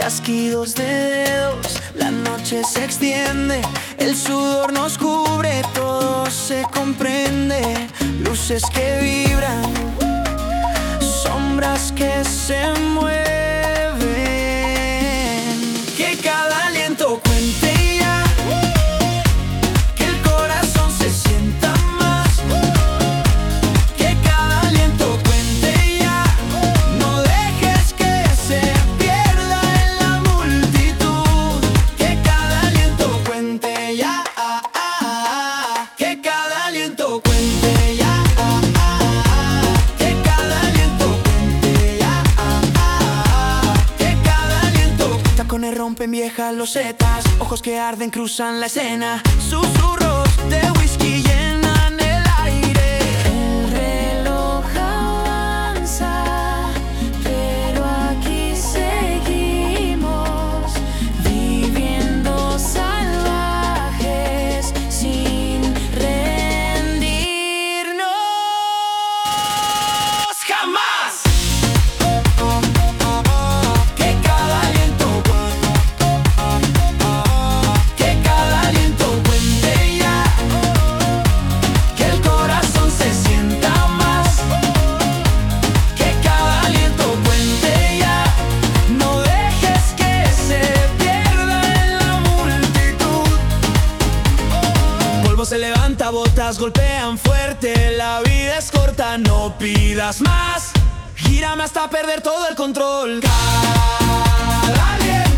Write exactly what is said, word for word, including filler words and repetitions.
chasquidos de dedos, la noche se extiende, el sudor nos cubre, todo se comprende. Luces que vibran, sombras que se mueven. Que cada aliento cuente ya, que el corazón se sienta más. Que cada aliento cuente ya, no dejes que se pierda en la multitud. Que cada aliento cuente ya, ah, ah, ah. Que cada aliento cuente ya. Tacones rompen viejas losetas, ojos que arden cruzan la escena, susurros de whisky llenan el aire. El reloj avanza, pero aquí seguimos, viviendo salvajes sin rendirnos jamás. Se levanta, botas golpean fuerte, la vida es corta, no pidas más. Gírame hasta perder todo el control. Cada aliento